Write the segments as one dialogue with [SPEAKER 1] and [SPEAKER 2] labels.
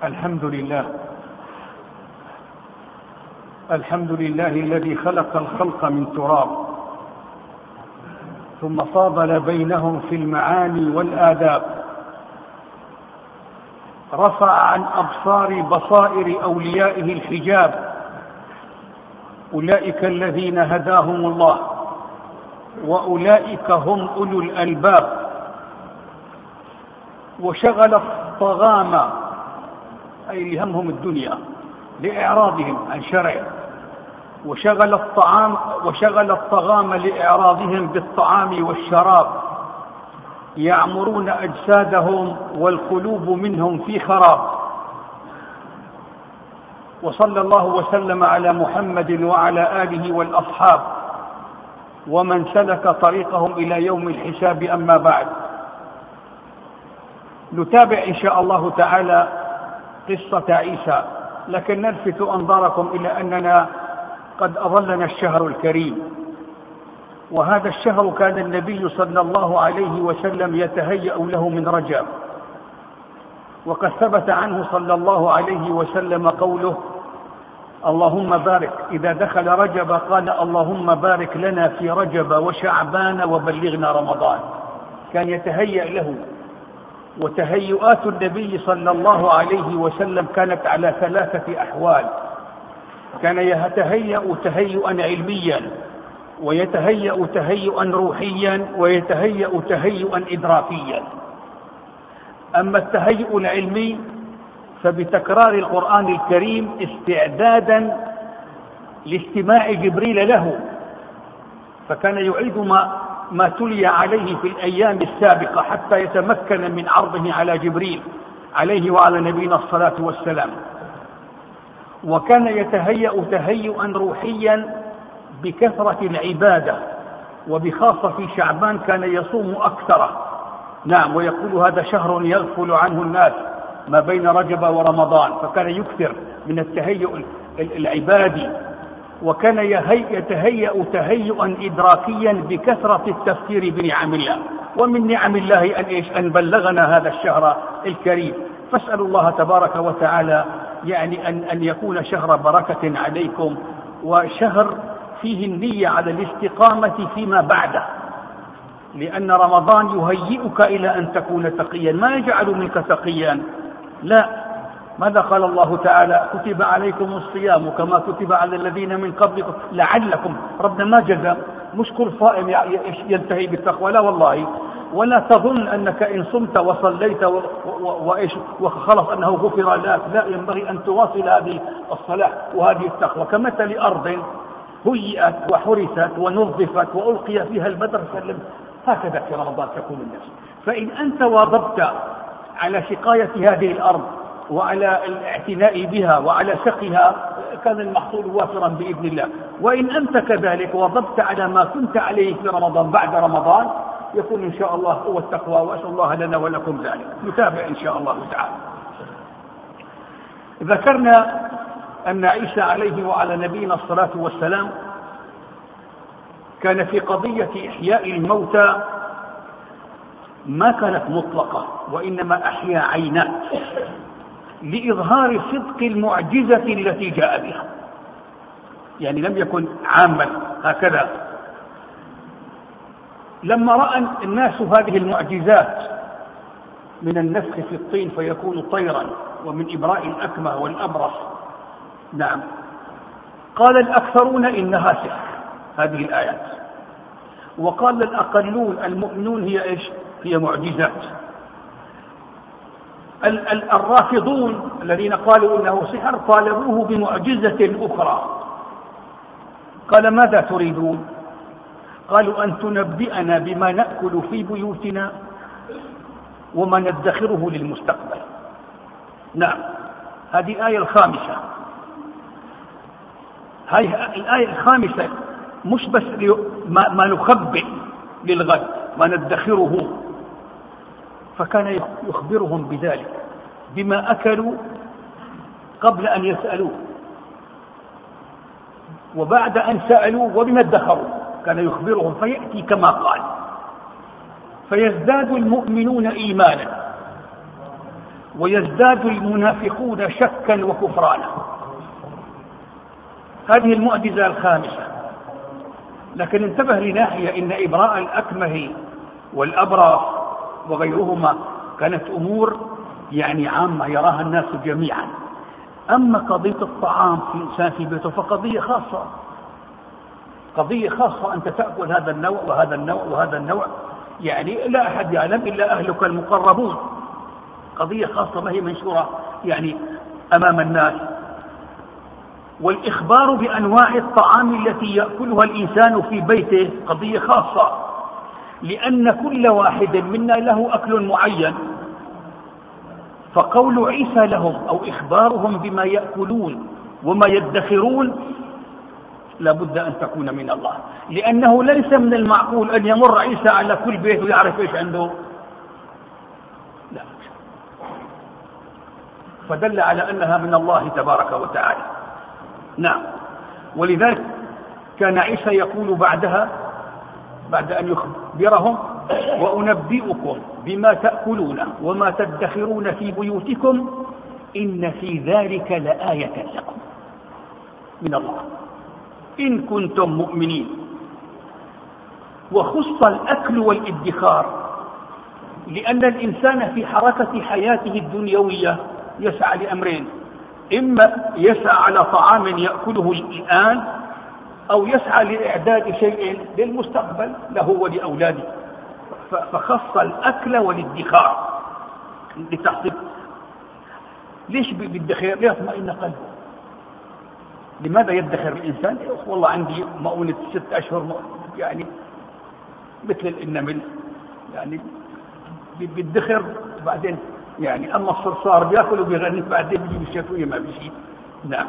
[SPEAKER 1] الحمد لله. الحمد لله الذي خلق الخلق من تراب ثم فاضل بينهم في المعاني والآداب، رفع عن أبصار بصائر أوليائه الحجاب، أولئك الذين هداهم الله وأولئك هم أولو الألباب، وشغل الطغامة أي اللي همهم الدنيا لإعراضهم عن شرعه، وشغل الطغام لإعراضهم بالطعام والشراب، يعمرون أجسادهم والقلوب منهم في خراب. وصلى الله وسلم على محمد وعلى آله والأصحاب ومن سلك طريقهم إلى يوم الحساب. أما بعد، نتابع إن شاء الله تعالى قصة عيسى، لكن نلفت أنظاركم إلى أننا قد أظلنا الشهر الكريم، وهذا الشهر كان النبي صلى الله عليه وسلم يتهيأ له من رجب، وقد ثبت عنه صلى الله عليه وسلم قوله: اللهم بارك. إذا دخل رجب قال: اللهم بارك لنا في رجب وشعبان وبلغنا رمضان. كان يتهيأ له. وتهيئات النبي صلى الله عليه وسلم كانت على ثلاثة أحوال: كان يتهيأ تهيئا علميا، ويتهيأ تهيئا روحيا، ويتهيأ تهيئا إدراكيا. أما التهيؤ العلمي فبتكرار القرآن الكريم استعدادا لاستماع جبريل له، فكان يعيد ما تلي عليه في الأيام السابقة حتى يتمكن من عرضه على جبريل عليه وعلى نبينا الصلاة والسلام. وكان يتهيأ تهيئا روحيا بكثرة العبادة، وبخاصة في شعبان كان يصوم أكثر. نعم، ويقول: هذا شهر يغفل عنه الناس ما بين رجب ورمضان، فكان يكثر من التهيؤ العبادي. وكان يتهيأ تهيئا إدراكيا بكثرة التفكير بنعم الله، ومن نعم الله أن بلغنا هذا الشهر الكريم. فاسأل الله تبارك وتعالى يعني أن يكون شهر بركة عليكم، وشهر فيه النية على الاستقامة فيما بعده، لأن رمضان يهيئك إلى أن تكون تقيا، ما يجعل منك تقيا، لا. ماذا قال الله تعالى؟ كتب عليكم الصيام كما كتب على الذين من قبلكم لعلكم. ربنا ما جزم، مش كل صائم ينتهي بالتقوى، لا والله. ولا تظن أنك إن صمت وصليت وخلص أنه غفر لك، لا، ينبغي أن تواصل هذه الصلاة وهذه التقوى. كمثل أرض هيئت وحرثت ونظفت وألقي فيها البدر سلم، هكذا في رمضان تكون النفس. فإن أنت واظبت على سقاية هذه الأرض وعلى الاعتناء بها وعلى سقها، كان المحصول وافرا بإذن الله. وإن أنت كذلك واظبت على ما كنت عليه في رمضان بعد رمضان، يكون إن شاء الله هو التقوى، وأسأل الله لنا ولكم ذلك. نتابع إن شاء الله تعالى. ذكرنا أن عيسى عليه وعلى نبينا الصلاة والسلام كان في قضية إحياء الموتى ما كانت مطلقة، وإنما أحيا عينات لإظهار صدق المعجزة التي جاء بها، يعني لم يكن عاما هكذا. لما رأى الناس هذه المعجزات من النفخ في الطين فيكون طيرا، ومن إبراء الأكمه والأبرص، نعم، قال الأكثرون إنها سحر، هذه الآيات. وقال الأقلون المؤمنون هي إيش؟ هي معجزات. الرافضون الذين قالوا إنه سحر طالبوه بمعجزة أخرى. قال: ماذا تريدون؟ قالوا: أن تنبئنا بما نأكل في بيوتنا وما ندخره للمستقبل. نعم، هذه الآية الخامسة. هذه الآية الخامسة مش بس ما نخبئ للغد، ما ندخره. فكان يخبرهم بذلك، بما أكلوا قبل أن يسألوا، وبعد أن سألوا وبما ادخروا، كان يخبرهم. فيأتي كما قال: فيزداد المؤمنون إيمانا ويزداد المنافقون شكا وكفرانا. هذه المعجزة الخامسة. لكن انتبه لناحية، إن إبراء الأكمه والأبرص وغيرهما كانت أمور يعني عامة يراها الناس جميعا. أما قضية الطعام في إنسان في بيته فقضية خاصة، قضية خاصة. أنت تأكل هذا النوع وهذا النوع وهذا النوع، يعني لا أحد يعلم إلا أهلك المقربون. قضية خاصة ما هي منشورة يعني أمام الناس. والإخبار بأنواع الطعام التي يأكلها الإنسان في بيته قضية خاصة، لأن كل واحد منا له أكل معين. فقول عيسى لهم أو إخبارهم بما يأكلون وما يدخرون لابد أن تكون من الله، لأنه ليس من المعقول أن يمر عيسى على كل بيت ويعرف إيش عنده. لا، فدل على أنها من الله تبارك وتعالى. نعم. ولذلك كان عيسى يقول بعدها، بعد أن يخبرهم: وأنبئكم بما تأكلون وما تدخرون في بيوتكم إن في ذلك لآية لكم من الله إن كنتم مؤمنين. وخص الأكل والادخار لأن الإنسان في حركة حياته الدنيوية يسعى لأمرين: إما يسعى على طعام يأكله الآن، أو يسعى لإعداد شيء للمستقبل له ولأولاده. فخص الأكل والادخار لتحصيل. ليش بالدخير؟ ليطمئن قلبه. لماذا يدخر الإنسان؟ والله عندي مؤونة 6 أشهر يعني مثل النمل، يعني بالدخر بعدين يعني. أما الصرصار بيأكل وبيغني بعدين بيجي بالشتوية ما بيجي. نعم.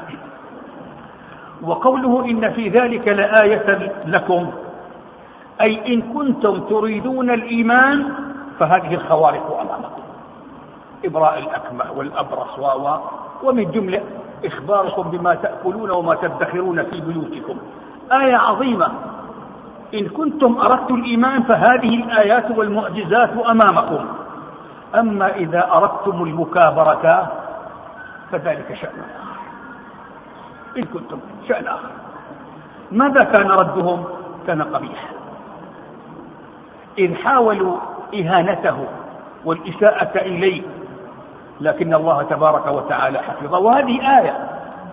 [SPEAKER 1] وقوله إن في ذلك لآية لكم، أي إن كنتم تريدون الإيمان فهذه الخوارق أمامكم: إبراء الأكمه والأبرص ومن جملة إخباركم بما تأكلون وما تدخرون في بيوتكم. آية عظيمة. إن كنتم أردتم الإيمان فهذه الآيات والمعجزات أمامكم. أما إذا أردتم المكابرة فذلك شأن آخر. إن كنتم شأن آخر. ماذا كان ردهم؟ كان قبيح، إذ حاولوا إهانته والإساءة إليه، لكن الله تبارك وتعالى حفظه. وهذه آية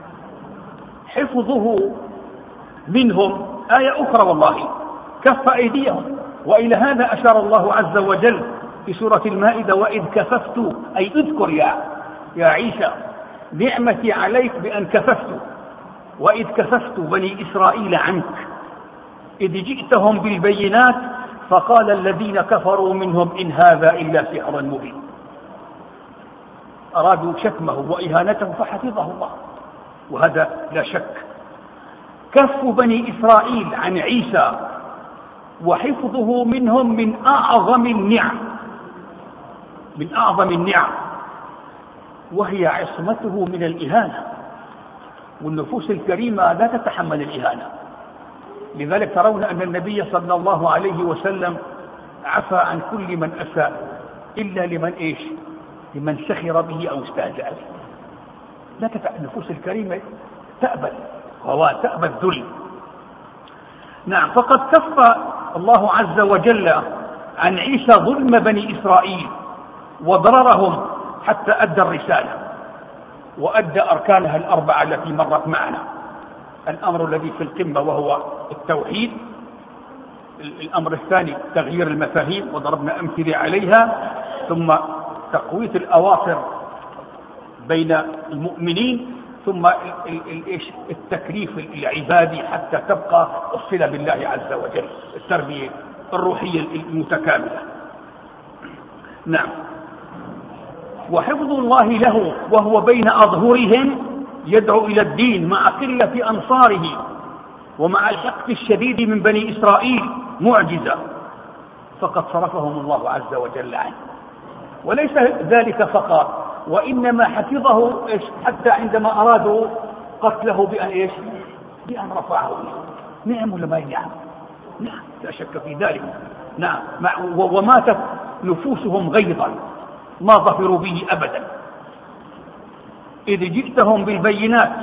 [SPEAKER 1] حفظه منهم آية أخرى والله: كف أيديهم. وإلى هذا أشار الله عز وجل في سورة المائدة: وإذ كففت، أي اذكر يا عيسى نعمتي عليك بأن كففت، وإذ كففت بني إسرائيل عنك إذ جئتهم بالبينات فقال الذين كفروا منهم إن هذا إلا سحر مبين. أرادوا شتمه وإهانته فحفظه الله، وهذا لا شك. كف بني إسرائيل عن عيسى وحفظه منهم من أعظم النعم، من أعظم النعم، وهي عصمته من الإهانة. والنفوس الكريمة لا تتحمل الإهانة. لذلك ترون أن النبي صلى الله عليه وسلم عفى عن كل من أساء إلا لمن إيش؟ لمن سخر به أو استهزأ به. لا النفوس الكريمة تأبى وتأبى الذل. نعم. فقد كف الله عز وجل عن عيسى ظلم بني إسرائيل وضررهم حتى أدى الرسالة وأدى أركانها الأربعة التي مرت معنا: الأمر الذي في القمة وهو التوحيد، الأمر الثاني تغيير المفاهيم وضربنا أمثلة عليها، ثم تقوية الأواصر بين المؤمنين، ثم التكليف العبادي حتى تبقى الصلة بالله عز وجل، التربية الروحية المتكاملة. نعم. وحفظ الله له وهو بين أظهرهم يدعو إلى الدين مع قلة أنصاره ومع الحقد الشديد من بني إسرائيل معجزة، فقد صرفهم الله عز وجل عنه. وليس ذلك فقط، وإنما حفظه حتى عندما أرادوا قتله بأن رفعه. نعم ولا ما نعم؟ نعم، لا شك في ذلك. نعم. وماتت نفوسهم غيظا ما ظفروا به أبدا، إذ جئتهم بالبينات.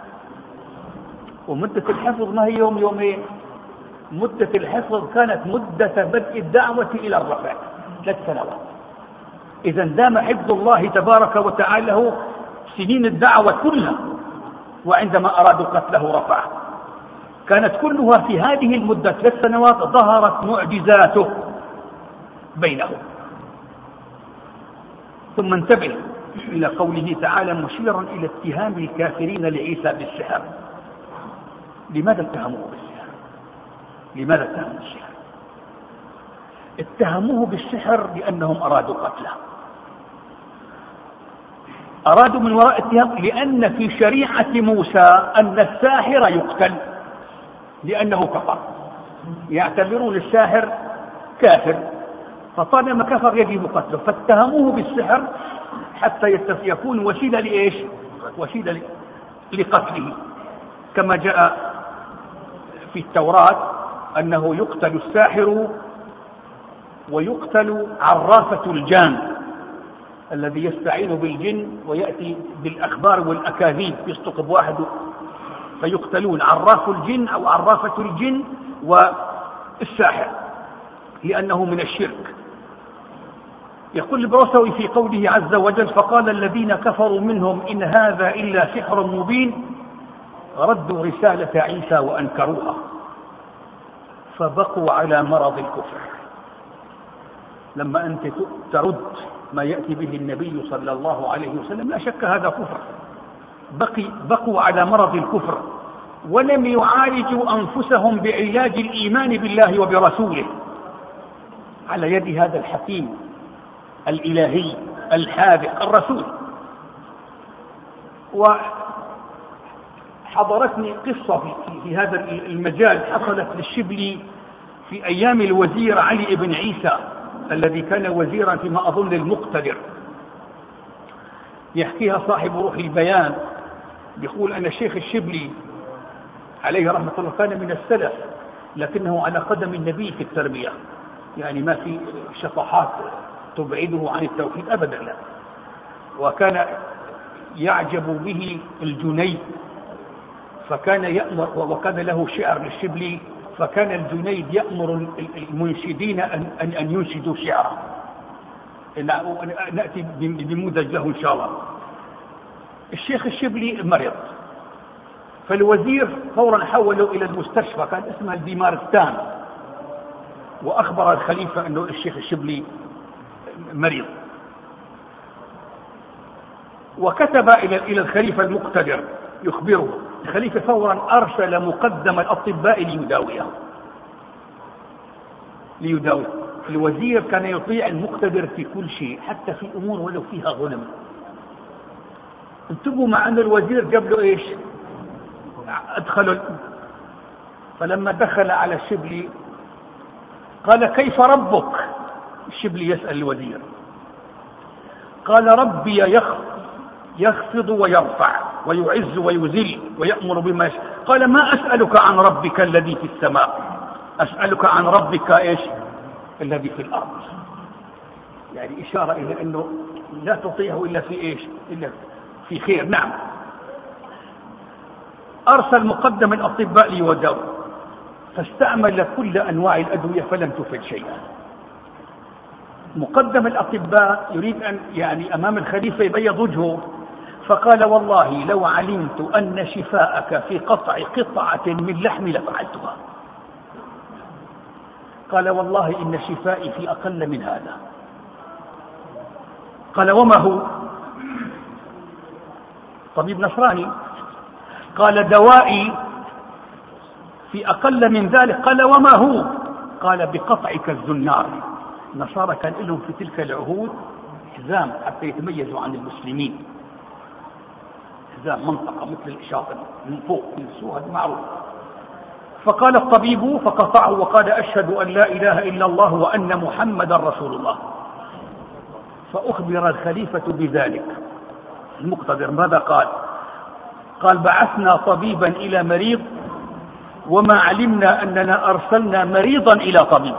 [SPEAKER 1] ومدة الحفظ ما هي يوم يومين، مدة الحفظ كانت مدة بدء الدعوة إلى الرفع 3 سنوات. إذا دام حفظ الله تبارك وتعالى له سنين الدعوة كلها، وعندما أرادوا قتله رفعه. كانت كلها في هذه المدة 3 سنوات ظهرت معجزاته بينهم. ثم انتبه إلى قوله تعالى مشيرا إلى اتهام الكافرين لعيسى بالسحر. لماذا اتهموه بالسحر؟ لماذا اتهموه بالسحر؟ اتهموه بالسحر لأنهم أرادوا قتله. أرادوا من وراء اتهام لأن في شريعة موسى أن الساحر يقتل لأنه كفر، يعتبرون الساحر كافر، فطالما كفر يجب قتله، فاتهموه بالسحر حتى يكون وسيلة لإيش؟ وسيلة لقتله، كما جاء في التوراة أنه يقتل الساحر ويقتل عرافة الجان الذي يستعين بالجن ويأتي بالأخبار والأكاذيب، يصدق بواحد فيقتلون عراف الجن أو عرافة الجن والساحر لأنه من الشرك. يقول البروسوي في قوله عز وجل فقال الذين كفروا منهم إن هذا إلا سحر مبين ردوا رسالة عيسى وأنكروها فبقوا على مرض الكفر. لما أنت ترد ما يأتي به النبي صلى الله عليه وسلم لا شك هذا كفر. بقوا على مرض الكفر ولم يعالجوا أنفسهم بعلاج الإيمان بالله وبرسوله على يد هذا الحكيم الإلهي الحاذق الرسول. وحضرتني قصة في هذا المجال حصلت للشبلي في أيام الوزير علي بن عيسى الذي كان وزيرا فيما أظن المقتدر. يحكيها صاحب روح البيان، يقول أن الشيخ الشبلي عليه رحمة الله كان من السلف لكنه على قدم النبي في التربية، يعني ما في شطحات تبعده عن التوحيد أبدا لا. وكان يعجب به الجنيد فكان يأمر، وكان له شعر للشبلي فكان الجنيد يأمر المنشدين أن ينشدوا شعرا. نأتي بنموذج له إن شاء الله. الشيخ الشبلي مرض فالوزير فورا حوله إلى المستشفى كان اسمها الديمارستان، وأخبر الخليفة أنه الشيخ الشبلي مريض، وكتب إلى الخليفة المقتدر يخبره. الخليفة فورا أرسل مقدم الأطباء ليداويه. الوزير كان يطيع المقتدر في كل شيء حتى في أمور ولو فيها ظلم. انتبهوا مع أن الوزير جاب له إيش؟ أدخلوا. فلما دخل على الشبلي قال كيف ربك؟ الشبلي يسأل الوزير قال ربي يخفض ويرفع ويعز ويذل ويأمر بما يشاء. قال ما أسألك عن ربك الذي في السماء، أسألك عن ربك إيش؟ الذي في الأرض. يعني إشارة إلى أنه لا تطيعه إلا في إيش؟ إلا في خير. نعم. أرسل مقدم الأطباء ليوداوه فاستعمل كل أنواع الأدوية فلم تفد شيئا. مقدم الأطباء يريد أن يعني أمام الخليفة يبيض وجهه فقال والله لو علمت أن شفاءك في قطع قطعة من لحم لفعلتها. قال والله إن شفائي في أقل من هذا. قال وما هو؟ طبيب نصراني. قال دوائي في أقل من ذلك. قال وما هو؟ قال بقطعك الزنار. النصارى كان لهم في تلك العهود حزام حتى يتميزوا عن المسلمين، حزام منطقة مثل الشاطئ من فوق من السوق، هذا معروف. فقال الطبيب فقطعه وقال أشهد أن لا إله إلا الله وأن محمدا رسول الله. فأخبر الخليفة بذلك. المقتدر ماذا قال؟ قال بعثنا طبيبا إلى مريض وما علمنا أننا أرسلنا مريضا إلى طبيب،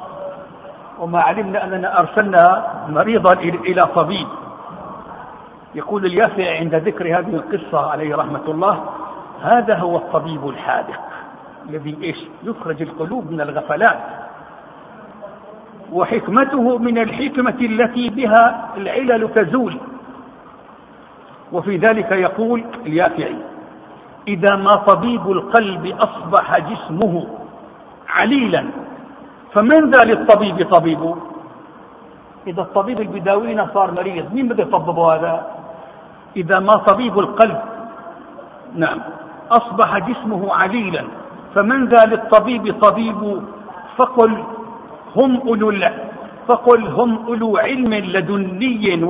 [SPEAKER 1] وما علمنا أننا أرسلنا مريضا إلى طبيب. يقول اليافعي عند ذكر هذه القصة عليه رحمة الله: هذا هو الطبيب الحاذق الذي يخرج القلوب من الغفلات، وحكمته من الحكمة التي بها العلل تزول. وفي ذلك يقول اليافعي: إذا ما طبيب القلب أصبح جسمه عليلا فمن ذا للطبيب طبيب؟ إذا الطبيب البداوين صار مريض، مين بده يطببه هذا؟ إذا ما طبيب القلب أصبح جسمه عليلا فمن ذا للطبيب طبيب؟ فقل هم أولو علم لدني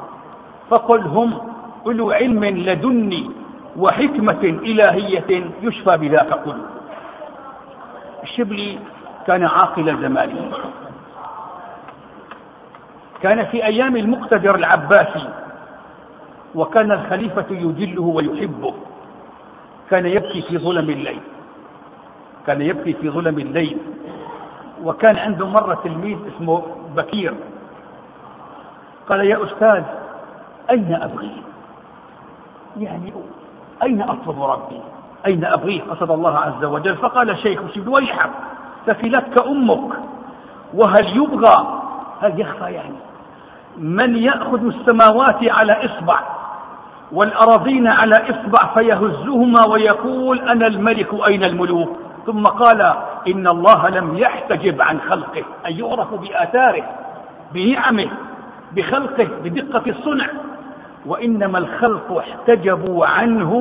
[SPEAKER 1] وحكمة إلهية يشفى بذاك قلوب. الشبلي كان عاقل زمانه، كان في أيام المقتدر العباسي، وكان الخليفة يجله ويحبه. كان يبكي في ظلم الليل. وكان عنده مرة تلميذ اسمه بكير، قال: يا أستاذ، أين أبغي؟ يعني أين أطلب ربي؟ أين أبغيه؟ قصد الله عز وجل. فقال الشيخ: ويحك، ثكلتك أمك، وهل يبغى؟ هل يخفى يعني؟ من يأخذ السماوات على إصبع والأراضين على إصبع فيهزهما ويقول: أنا الملك أين الملوك؟ ثم قال: إن الله لم يحتجب عن خلقه أن يعرف بآثاره، بنعمه، بخلقه، بدقة الصنع، وإنما الخلق احتجبوا عنه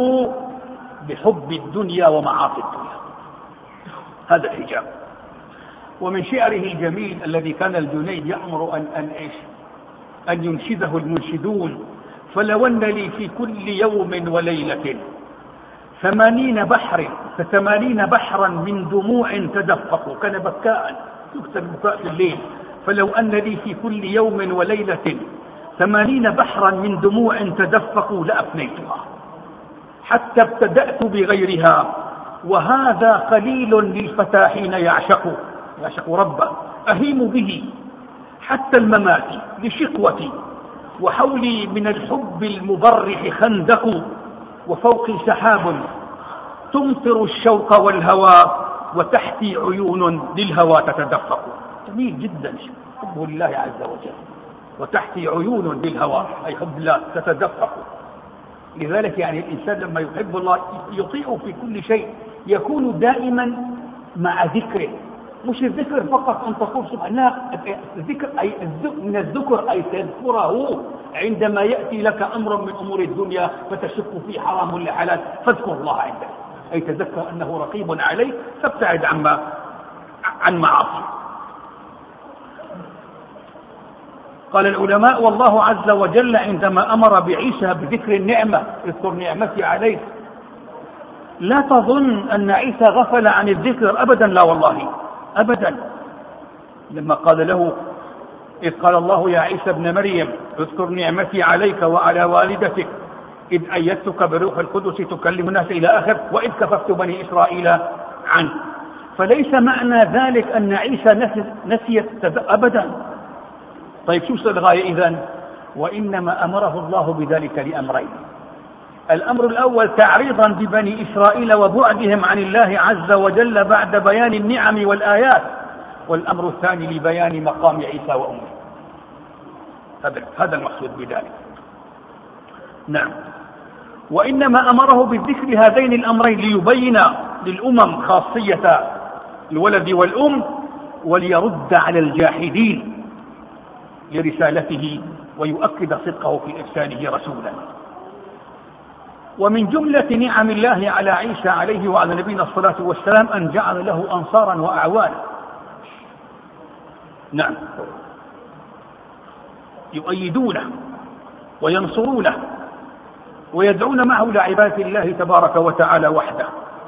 [SPEAKER 1] بحب الدنيا ومعاصي الدنيا. هذا الحجاب. ومن شعره الجميل الذي كان الجنيد يأمر أن ينشده المنشدون: فلو أن لي في كل يوم وليلة 80 بحرا من دموع تدفقوا. كان بكاء، يكتب بكاء في الليل. فلو أن لي في كل يوم وليلة 80 بحرا من دموع تدفقوا لأفنيتها، حتى ابتدأت بغيرها، وهذا قليل للفتى حين يعشق ربه، أهيم به حتى الممات لشقوتي، وحولي من الحب المبرح خندق، وفوقي سحاب تمطر الشوق والهوى، وتحتي عيون للهوى تتدفق. جميل جدا، حبه لله عز وجل. وتحتي عيون للهوى أي حب الله تتدفق. لذلك يعني الإنسان لما يحب الله يطيعه في كل شيء، يكون دائما مع ذكره. مش الذكر فقط أن تقول سبحان، الذكر أي من الذكر أي تذكره عندما يأتي لك أمر من أمور الدنيا فتشك في حرام ولا حلال، فاذكر الله عنده، أي تذكر أنه رقيب عليك، فابتعد عن معاصي. قال العلماء: والله عز وجل عندما أمر بعيسى بذكر النعمة: اذكر نعمتي عليك، لا تظن أن عيسى غفل عن الذكر أبدا، لا والله أبدا. لما قال له: إذ قال الله يا عيسى ابن مريم اذكر نعمتي عليك وعلى والدتك إذ أيدتك بروح القدس تكلم الناس إلى آخر، وإذ كففت بني إسرائيل عنك. فليس معنى ذلك أن عيسى نسيت أبدا. طيب شو الغاية إذن؟ وإنما أمره الله بذلك لأمرين: الأمر الأول تعريضا ببني إسرائيل وبعدهم عن الله عز وجل بعد بيان النعم والآيات، والأمر الثاني لبيان مقام عيسى وأمه. هذا المقصود بذلك. نعم. وإنما أمره بالذكر هذين الأمرين ليبين للأمم خاصية الولد والأم، وليرد على الجاحدين لرسالته، ويؤكد صدقه في إرساله رسولا. ومن جملة نعم الله على عيسى عليه وعلى نبينا الصلاة والسلام أن جعل له أنصارا وأعوانا. نعم، يؤيدونه وينصرونه ويدعون معه لعبادة الله تبارك وتعالى وحده.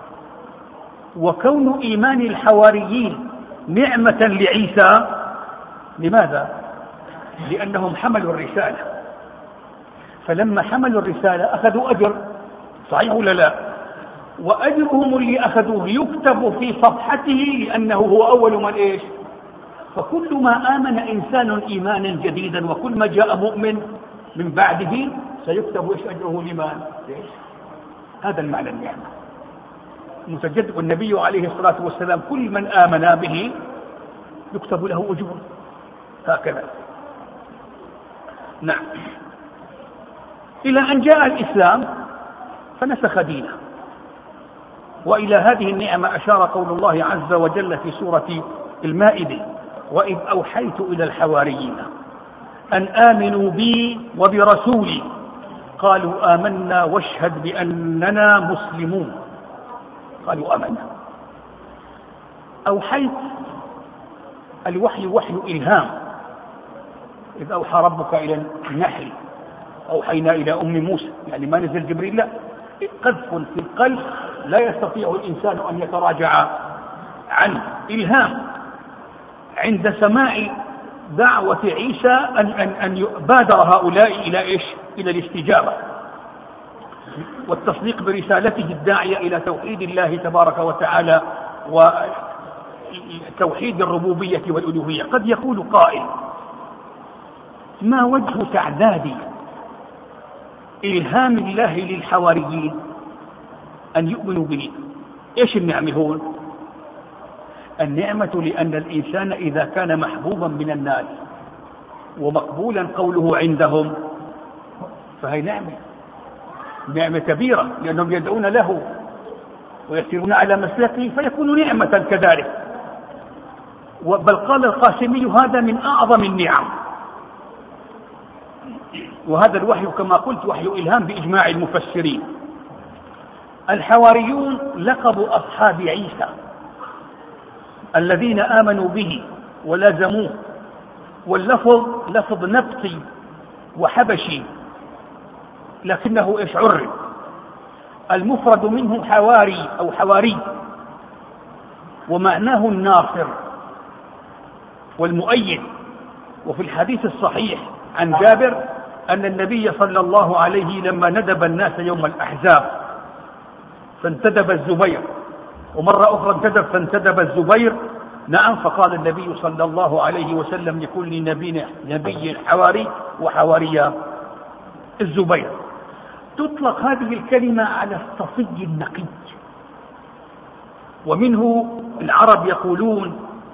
[SPEAKER 1] وكون إيمان الحواريين نعمة لعيسى، لماذا؟ لأنهم حملوا الرسالة، فلما حملوا الرسالة أخذوا أجر، صحيح ولا لا؟ وأجرهم اللي أخذوه يكتب في صفحته لأنه هو أول من فكل ما آمن إنسان إيمانا جديدا، وكل ما جاء مؤمن من بعده سيكتب إيش أجره لمن؟ هذا المعنى النعمة متجدد. والنبي عليه الصلاة والسلام كل من آمن به يكتب له أجور هكذا. نعم. إلى أن جاء الإسلام فنسخ دينه. وإلى هذه النعمة أشار قول الله عز وجل في سورة المائدة: وإذ أوحيت إلى الحواريين أن آمنوا بي وبرسولي قالوا آمنا واشهد بأننا مسلمون. قالوا آمنا. أوحيت، الوحي وحي إلهام. إذ أوحى ربك إلى النحل أوحينا إلى أم موسى، يعني ما نزل جبريل، لا، قذف في القلب لا يستطيع الإنسان أن يتراجع عنه. إلهام عند سماع دعوة عيسى أن بادر هؤلاء إلى إيش؟ إلى الاستجابة والتصديق برسالته الداعية إلى توحيد الله تبارك وتعالى وتوحيد الربوبية والألوهية. قد يقول قائل: ما وجه تعداد إلهام الله للحواريين أن يؤمنوا به؟ إيش النعمة هون؟ النعمة لأن الإنسان إذا كان محبوبا من الناس ومقبولا قوله عندهم فهي نعمة كبيرة، لأنهم يدعون له ويسيرون على مسلكه فيكون نعمة كذلك. بل قال القاسمي: هذا من أعظم النعم. وهذا الوحي كما قلت وحي إلهام بإجماع المفسرين. الحواريون لقب أصحاب عيسى الذين آمنوا به ولازموه، واللفظ لفظ نبطي وحبشي لكنه إيش عرب. المفرد منه حواري أو حواري، ومعناه الناصر والمؤيد. وفي الحديث الصحيح عن جابر أن النبي صلى الله عليه لما ندب الناس يوم الأحزاب فانتدب الزبير، ومرة أخرى فانتدب الزبير. نعم. فقال النبي صلى الله عليه وسلم: لكل نبي حواري، وحواري الزبير. تطلق هذه الكلمة على الصفي النقي. ومنه العرب يقولون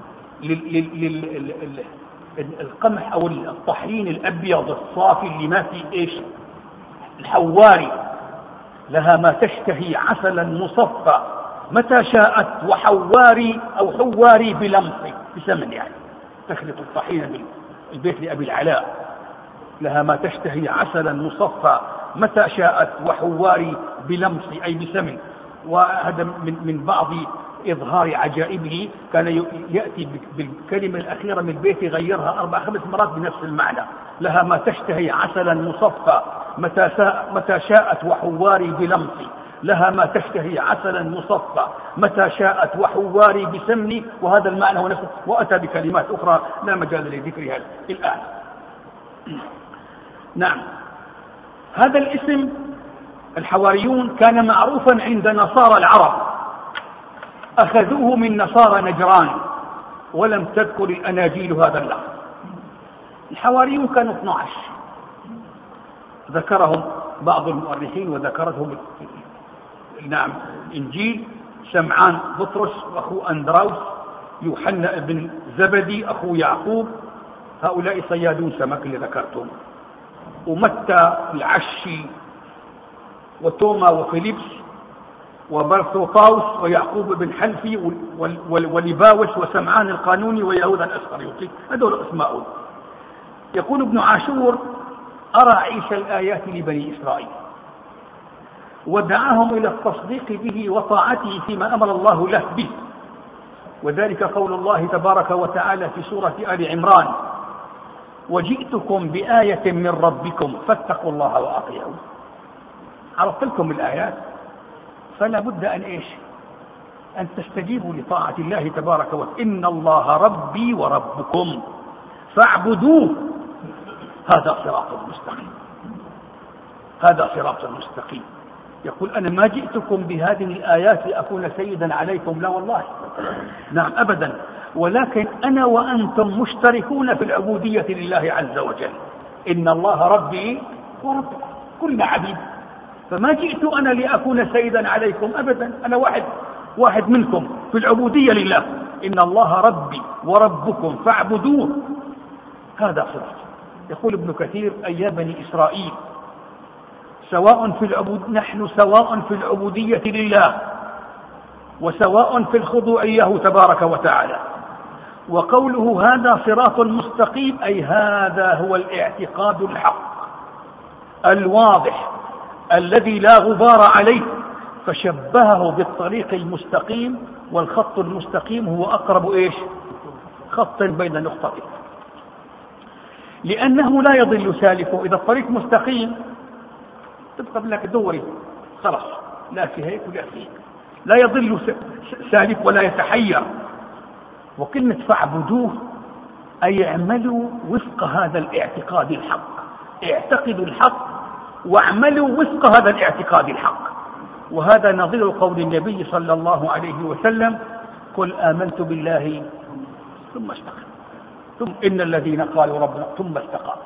[SPEAKER 1] القمح أو الطحين الأبيض الصافي اللي ما فيه إيش؟ الحواري: لها ما تشتهي عسلا مصفى متى شاءت وحواري أو حواري بلمص، بسمن، يعني تخلط الطحين بالبيت لأبي العلاء. لها ما تشتهي عسلا مصفى متى شاءت وحواري بلمص أي بسمن. وهذا من بعض إظهار عجائبه، كان يأتي بالكلمة الأخيرة من البيت يغيرها 4-5 مرات بنفس المعنى. لها ما تشتهي عسلا مصفى متى شاءت وحواري بلمص. لها ما تشتهي عسلا مصفى متى شاءت وحواري بسمني. وهذا المعنى هو نفسه، وأتى بكلمات أخرى لا مجال لذكرها الآن. نعم. هذا الاسم الحواريون كان معروفا عند نصارى العرب، أخذوه من نصارى نجران، ولم تذكر الأناجيل هذا اللفظ. الحواريون كانوا 12 ذكرهم بعض المؤرخين وذكرتهم نعم الإنجيل: سمعان بطرس وأخو أندراوس، يوحنا بن زبدي أخو يعقوب، هؤلاء صيادون سمك اللي ذكرتهم، ومتى العشي، وتوما وفيليبس وبرثوطاوس ويعقوب بن حلفي ولباوس وسمعان القانوني ويهوذا الأسخريوطي. هذول أسماء. يقول ابن عاشور: أرى عيسى الآيات لبني إسرائيل ودعاهم إلى التصديق به وطاعته فيما أمر الله له به. وذلك قول الله تبارك وتعالى في سورة آل عمران: وجئتكم بآية من ربكم فاتقوا الله وأطيعون. عرفت لكم الآيات، فلا بد أن تستجيبوا لطاعة الله تبارك وتعالى. إن الله ربي وربكم فاعبدوه، هذا صراط مستقيم. هذا صراط مستقيم. يقول: أنا ما جئتكم بهذه الآيات لأكون سيدا عليكم، لا والله، نعم أبدا، ولكن أنا وأنتم مشتركون في العبودية لله عز وجل. إن الله ربي وربكم، كلنا عبيد، فما جئت أنا لأكون سيدا عليكم أبدا، أنا واحد منكم في العبودية لله. إن الله ربي وربكم فاعبدوه، هذا صراط. يقول ابن كثير: أي يا بني إسرائيل نحن سواء في العبودية لله وسواء في الخضوع له تبارك وتعالى. وقوله هذا صراط مستقيم أي هذا هو الاعتقاد الحق الواضح الذي لا غبار عليه، فشبهه بالطريق المستقيم، والخط المستقيم هو أقرب خط بين نقطتين، لأنه لا يضل سالكه. إذا الطريق مستقيم تبقى لك دوري خلاص، لا في هيك ولا في هيك، لا يضل سالك ولا يتحير. وكلمة فاعبدوه أي اعملوا وفق هذا الاعتقاد الحق، اعتقدوا الحق واعملوا وفق هذا الاعتقاد الحق. وهذا نظير قول النبي صلى الله عليه وسلم: قل آمنت بالله ثم استقم، ثم إن الذين قالوا ربنا ثم استقاموا.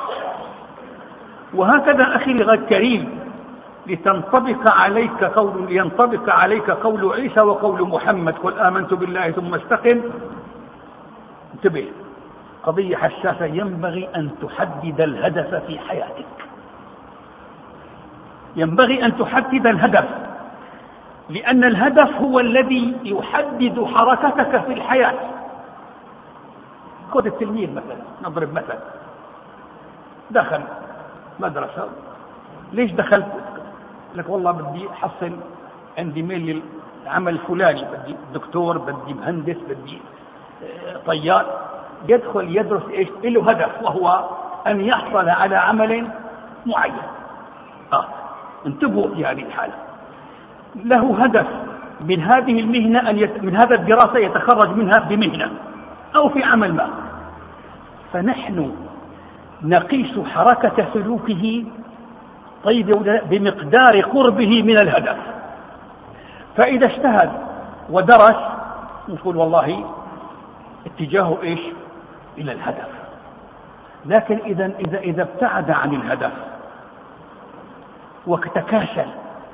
[SPEAKER 1] وهكذا أخي الكريم، ينطبق عليك قول عيسى وقول محمد: قل آمنت بالله ثم استقم. انتبه، قضية حساسة، ينبغي أن تحدد الهدف في حياتك، ينبغي أن تحدد الهدف، لأن الهدف هو الذي يحدد حركتك في الحياة. خذ التلميذ مثلا، نضرب مثلا، دخل مدرسة. ليش دخلت؟ لك والله بدي أحصل، عندي ميل للعمل الفلاني، بدي دكتور، بدي مهندس، بدي طيار. يدخل يدرس إيش؟ له هدف، وهو أن يحصل على عمل معين. انتبهوا يعني الحالة، له هدف من هذه المهنة، من هذا الدراسة يتخرج منها بمهنة أو في عمل ما. فنحن نقيس حركة سلوكه بمقدار قربه من الهدف. فإذا اجتهد ودرس نقول والله اتجاهه إيش؟ إلى الهدف. لكن إذا ابتعد عن الهدف وتكاسل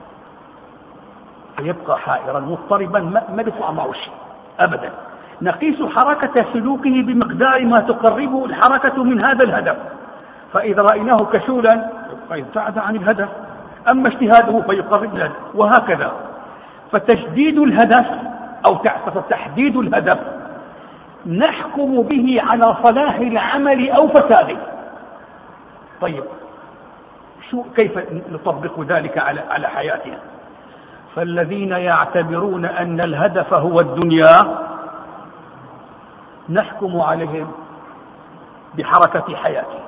[SPEAKER 1] فيبقى حائرا مضطربا، ما بيطلع معه شيء أبدا. نقيس حركة سلوكه بمقدار ما تقربه الحركة من هذا الهدف. فإذا رأيناه كسولا فيبتعد عن الهدف، أما اجتهاده فيقرب الهدف، وهكذا. فتشديد الهدف أو تحديد الهدف نحكم به على صلاح العمل أو فساده. طيب كيف نطبق ذلك على حياتنا؟ فالذين يعتبرون أن الهدف هو الدنيا نحكم عليهم بحركة حياته،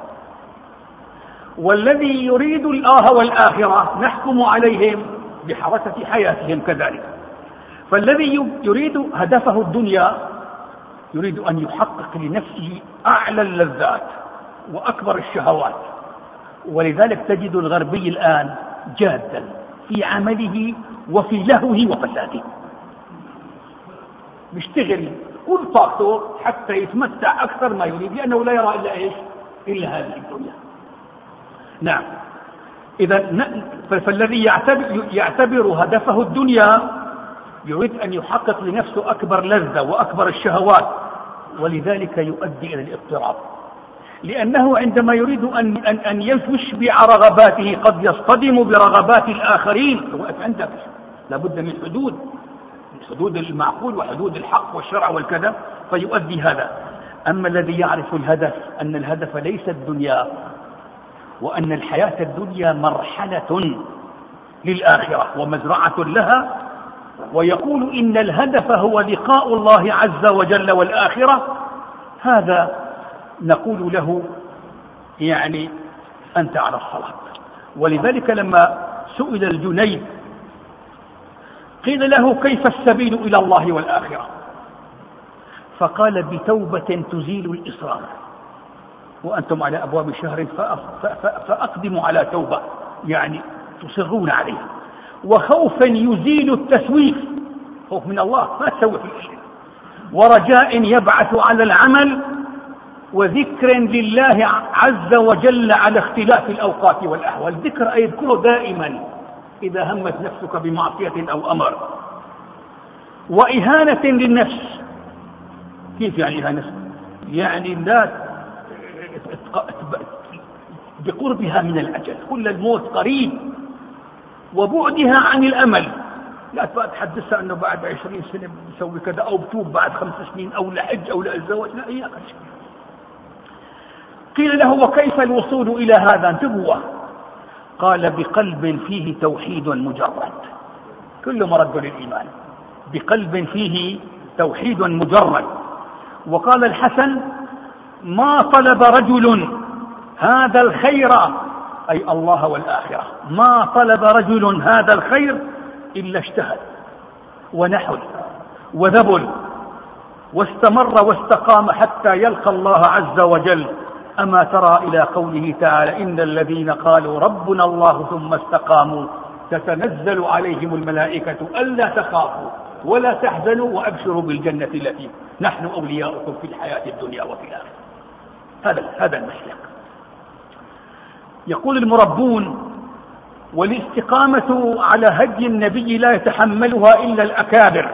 [SPEAKER 1] والذي يريد الله والآخرة نحكم عليهم بحركة حياتهم كذلك. فالذي يريد هدفه الدنيا يريد أن يحقق لنفسه أعلى اللذات وأكبر الشهوات، ولذلك تجد الغربي الآن جادا في عمله وفي لهوه وفساده، يشتغل كل طاقته حتى يتمتع أكثر ما يريد، لأنه لا يرى إلا إيش؟ إلا هذه الدنيا. نعم، فالذي يعتبر هدفه الدنيا يريد أن يحقق لنفسه أكبر لذة وأكبر الشهوات، ولذلك يؤدي إلى الاضطراب، لأنه عندما يريد أن يشبع رغباته قد يصطدم برغبات الآخرين. وقف عندك لابد من حدود المعقول وحدود الحق والشرع والكذا، فيؤدي هذا. أما الذي يعرف الهدف، أن الهدف ليس الدنيا، وأن الحياة الدنيا مرحلة للآخرة ومزرعة لها، ويقول إن الهدف هو لقاء الله عز وجل والآخرة، هذا نقول له يعني أنت على الصلاة. ولذلك لما سئل الجنيد قيل له كيف السبيل إلى الله والآخرة؟ فقال بتوبة تزيل الإصرار، وأنتم على أبواب شهر فأقدموا على توبة، يعني تصرون عليه، وخوفا يزيل التسويف، خوف من الله ما تسوف الشيء، ورجاء يبعث على العمل وذكر لله عز وجل على اختلاف الأوقات والأحوال. ذكر أي يذكره دائما إذا همت نفسك بمعصية أو أمر. وإهانة للنفس. كيف يعني إهانة؟ يعني لا بقربها من الأجل، كل الموت قريب، وبعدها عن الأمل. لا تحدثها أنه بعد 20 سنة بسوي كذا، أو بتوب بعد 5 سنين، أو لحج أو لأزواج. لا، إياك. قيل له: وكيف الوصول إلى هذا؟ انتبهوا. قال: بقلب فيه توحيد مجرد. كل مرد للإيمان. بقلب فيه توحيد مجرد. وقال الحسن: ما طلب رجل هذا الخير، أي الله والآخرة، ما طلب رجل هذا الخير إلا اجتهد ونحل وذبل واستمر واستقام حتى يلقى الله عز وجل. أما ترى إلى قوله تعالى: إن الذين قالوا ربنا الله ثم استقاموا تتنزل عليهم الملائكة ألا تخافوا ولا تحزنوا وأبشروا بالجنة التي نحن أولياؤكم في الحياة الدنيا وفي الآخرة. هذا المسلك. يقول المربون: والاستقامة على هدي النبي لا يتحملها إلا الأكابر،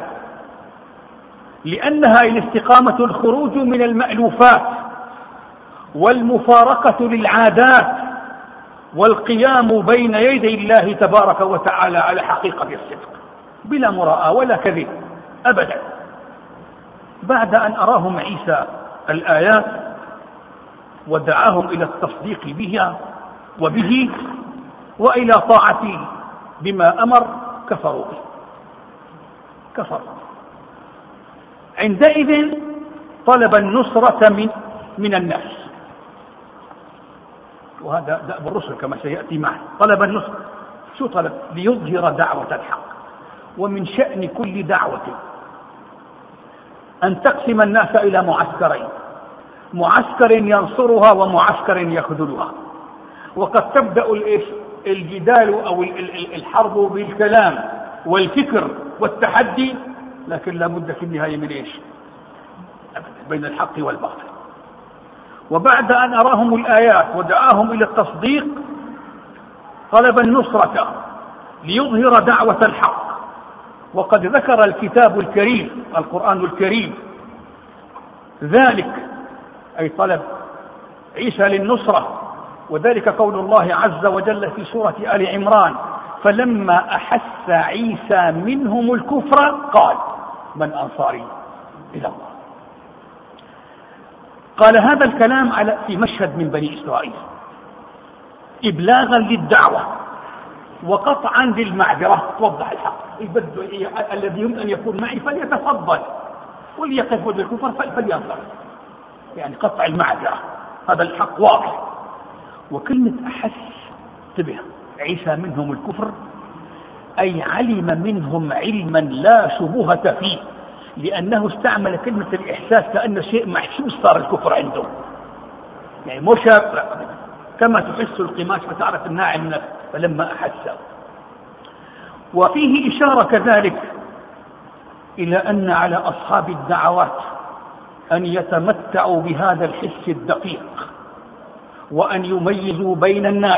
[SPEAKER 1] لأنها الاستقامة الخروج من المألوفات والمفارقة للعادات والقيام بين يدي الله تبارك وتعالى على حقيقة الصدق بلا مراءة ولا كذب أبدا. بعد أن أراهم عيسى الآيات ودعاهم إلى التصديق بها وبه وإلى طاعته بما أمر، كفروا. عندئذ طلب النصرة من الناس، وهذا دأب الرسل كما سيأتي معنا. طلب النصرة. شو طلب؟ ليظهر دعوة الحق. ومن شأن كل دعوة أن تقسم الناس إلى معسكرين: معسكر ينصرها ومعسكر يخذلها. وقد تبدأ الجدال أو الحرب بالكلام والفكر والتحدي، لكن لا بد في النهاية من إيش؟ بين الحق والباطل. وبعد أن أراهم الآيات ودعاهم إلى التصديق طلب النصرة ليظهر دعوة الحق. وقد ذكر الكتاب الكريم القرآن الكريم ذلك، أي طلب عيسى للنصرة، وذلك قول الله عز وجل في سورة آل عمران: فلما أحس عيسى منهم الكفر قال من أنصاري إلى الله. قال هذا الكلام في مشهد من بني إسرائيل إبلاغا للدعوة وقطعا للمعذرة. توضح الحق. الذي يمكن أن يكون معي فليتفضل، وليقف ضد الكفر فلينصر، يعني قطع المعذرة. هذا الحق واضح. وكلمة أحس، انتبه، عيسى منهم الكفر أي علم منهم علما لا شبهة فيه، لأنه استعمل كلمة الإحساس كأن شيء محسوس صار الكفر عنده، يعني مش كما تحس القماش فتعرف الناعم نفسه. فلما أحس. وفيه إشارة كذلك إلى أن على أصحاب الدعوات أن يتمتعوا بهذا الحس الدقيق، وأن يميزوا بين الناس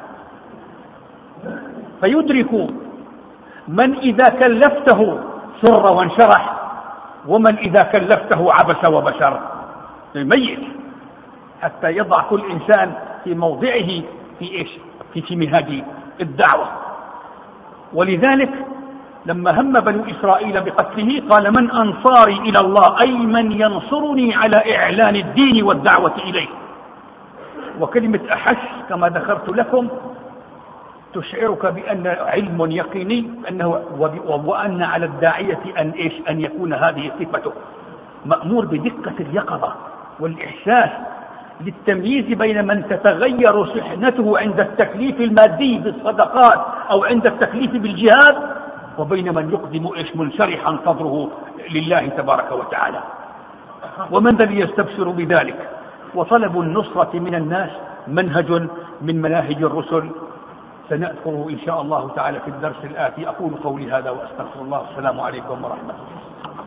[SPEAKER 1] فيدركوا من إذا كلفته سر وانشرح، ومن إذا كلفته عبس وبشر. يميز حتى يضع كل إنسان في موضعه في منهاج الدعوة. ولذلك لما هم بنو إسرائيل بقتله قال من أنصاري إلى الله، أي من ينصرني على إعلان الدين والدعوة إليه. وكلمة أحس كما ذكرت لكم تشعرك بأن علم يقيني وأن على الداعية أن يكون هذه صفته، مأمور بدقة اليقظة والإحساس للتمييز بين من تتغير شحنته عند التكليف المادي بالصدقات أو عند التكليف بالجهاد، وبين من يقدم منشرحا صدره لله تبارك وتعالى. ومن الذي يستبشر بذلك؟ وطلب النصرة من الناس منهج من مناهج الرسل سنذكره إن شاء الله تعالى في الدرس الآتي. أقول قولي هذا وأستغفر الله. السلام عليكم ورحمة الله.